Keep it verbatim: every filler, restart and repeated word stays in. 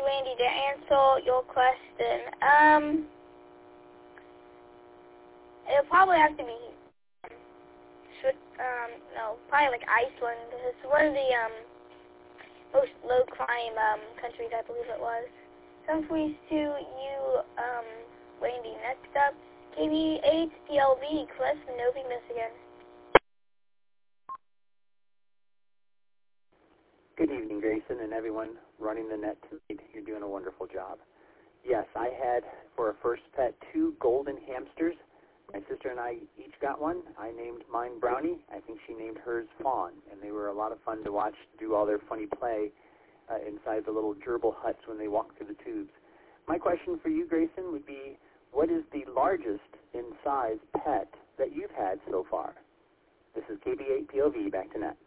Randy, to answer your question, um, it'll probably have to be, um, no, probably like Iceland, because it's one of the, um, most low-crime, um, countries, I believe it was. Some please to you, um, Randy. Next up, K B eight P L V, Quest from Novi, Michigan. Good evening, Grayson, and everyone running the net tonight. You're doing a wonderful job. Yes, I had, for a first pet, two golden hamsters. My sister and I each got one. I named mine Brownie. I think she named hers Fawn, and they were a lot of fun to watch do all their funny play uh, inside the little gerbil huts when they walk through the tubes. My question for you, Grayson, would be, what is the largest in size pet that you've had so far? This is K B eight P O V, back to net.